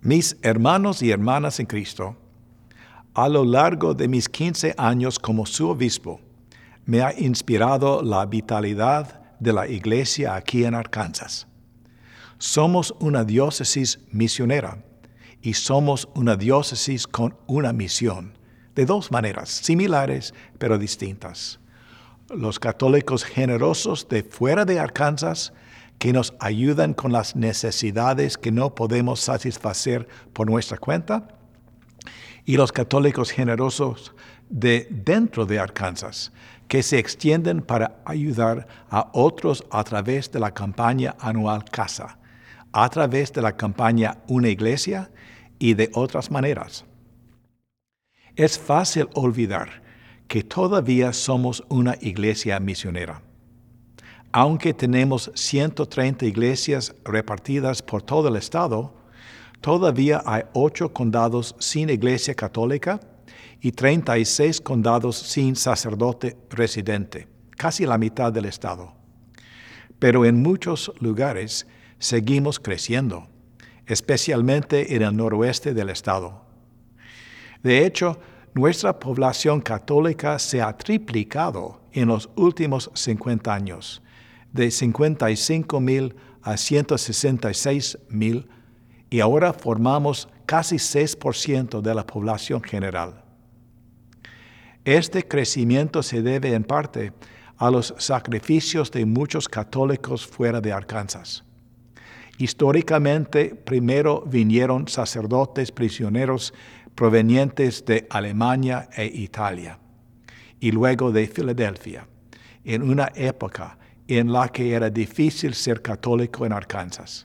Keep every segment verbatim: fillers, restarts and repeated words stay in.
Mis hermanos y hermanas en Cristo, a lo largo de mis quince años como su obispo, me ha inspirado la vitalidad de la iglesia aquí en Arkansas. Somos una diócesis misionera y somos una diócesis con una misión, de dos maneras similares pero distintas. Los católicos generosos de fuera de Arkansas que nos ayudan con las necesidades que no podemos satisfacer por nuestra cuenta, y los católicos generosos de dentro de Arkansas, que se extienden para ayudar a otros a través de la campaña anual Casa, a través de la campaña Una Iglesia y de otras maneras. Es fácil olvidar que todavía somos una iglesia misionera. Aunque tenemos ciento treinta iglesias repartidas por todo el estado, todavía hay ocho condados sin iglesia católica y treinta y seis condados sin sacerdote residente, casi la mitad del estado. Pero en muchos lugares seguimos creciendo, especialmente en el noroeste del estado. De hecho, nuestra población católica se ha triplicado en los últimos cincuenta años, de cincuenta y cinco mil a ciento sesenta y seis mil, y ahora formamos casi seis por ciento de la población general. Este crecimiento se debe en parte a los sacrificios de muchos católicos fuera de Arkansas. Históricamente, primero vinieron sacerdotes prisioneros provenientes de Alemania e Italia, y luego de Filadelfia, en una época en la que era difícil ser católico en Arkansas.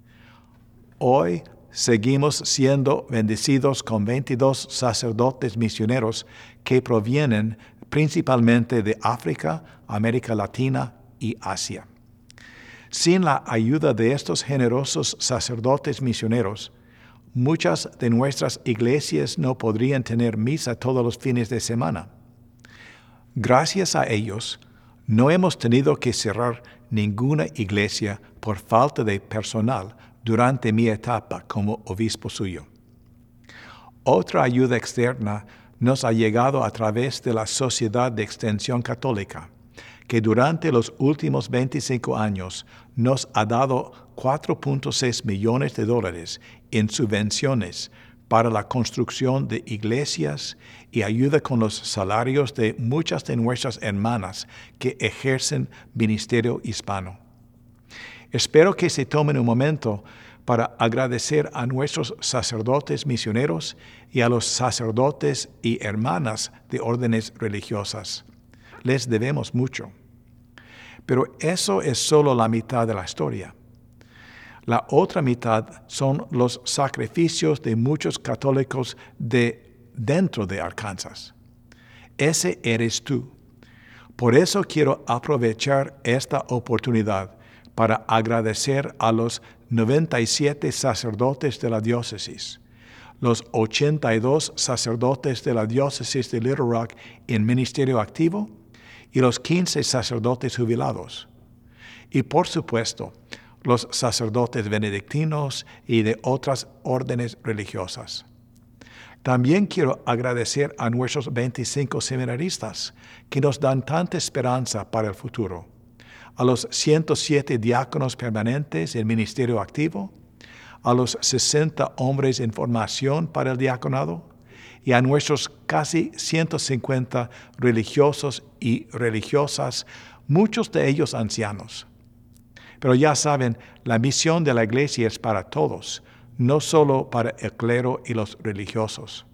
Hoy seguimos siendo bendecidos con veintidós sacerdotes misioneros que provienen principalmente de África, América Latina y Asia. Sin la ayuda de estos generosos sacerdotes misioneros, muchas de nuestras iglesias no podrían tener misa todos los fines de semana. Gracias a ellos, no hemos tenido que cerrar ninguna iglesia por falta de personal durante mi etapa como obispo suyo. Otra ayuda externa nos ha llegado a través de la Sociedad de Extensión Católica, que durante los últimos veinticinco años nos ha dado cuatro punto seis millones de dólares en subvenciones para la construcción de iglesias y ayuda con los salarios de muchas de nuestras hermanas que ejercen ministerio hispano. Espero que se tomen un momento para agradecer a nuestros sacerdotes misioneros y a los sacerdotes y hermanas de órdenes religiosas. Les debemos mucho. Pero eso es solo la mitad de la historia. La otra mitad son los sacrificios de muchos católicos de dentro de Arkansas. Ese eres tú. Por eso quiero aprovechar esta oportunidad para agradecer a los noventa y siete sacerdotes de la diócesis, los ochenta y dos sacerdotes de la diócesis de Little Rock en ministerio activo y los quince sacerdotes jubilados. Y por supuesto, los sacerdotes benedictinos y de otras órdenes religiosas. También quiero agradecer a nuestros veinticinco seminaristas que nos dan tanta esperanza para el futuro, a los ciento siete diáconos permanentes en ministerio activo, a los sesenta hombres en formación para el diaconado y a nuestros casi ciento cincuenta religiosos y religiosas, muchos de ellos ancianos. Pero ya saben, la misión de la iglesia es para todos, no solo para el clero y los religiosos.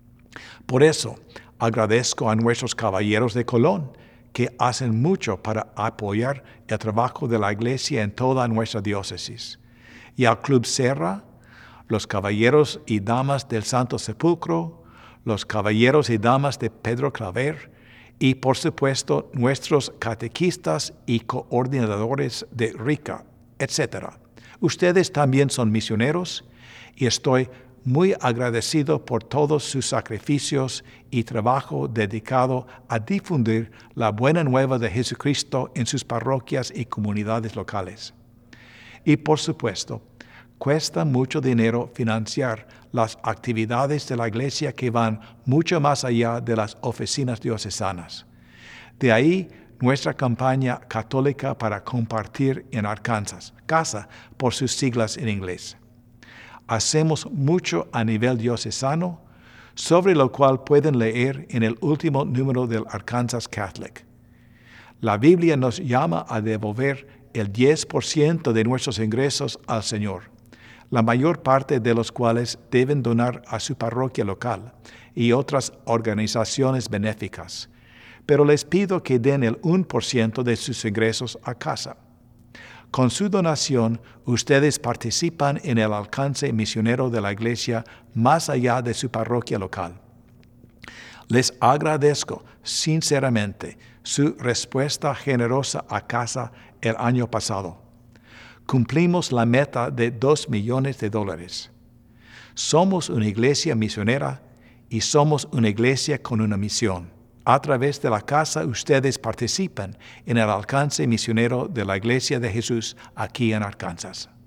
Por eso, agradezco a nuestros caballeros de Colón, que hacen mucho para apoyar el trabajo de la iglesia en toda nuestra diócesis. Y al Club Serra, los caballeros y damas del Santo Sepulcro, los caballeros y damas de Pedro Claver, y por supuesto nuestros catequistas y coordinadores de RICA, etcétera. Ustedes también son misioneros y estoy muy agradecido por todos sus sacrificios y trabajo dedicado a difundir la buena nueva de Jesucristo en sus parroquias y comunidades locales. Y por supuesto, cuesta mucho dinero financiar las actividades de la iglesia que van mucho más allá de las oficinas diocesanas. De ahí nuestra campaña católica para compartir en Arkansas, CASA por sus siglas en inglés. Hacemos mucho a nivel diocesano, sobre lo cual pueden leer en el último número del Arkansas Catholic. La Biblia nos llama a devolver el diez por ciento de nuestros ingresos al Señor, la mayor parte de los cuales deben donar a su parroquia local y otras organizaciones benéficas. Pero les pido que den el uno por ciento de sus ingresos a CASA. Con su donación, ustedes participan en el alcance misionero de la iglesia más allá de su parroquia local. Les agradezco sinceramente su respuesta generosa a CASA el año pasado. Cumplimos la meta de dos millones de dólares. Somos una iglesia misionera y somos una iglesia con una misión. A través de la CASA ustedes participan en el alcance misionero de la Iglesia de Jesús aquí en Arkansas.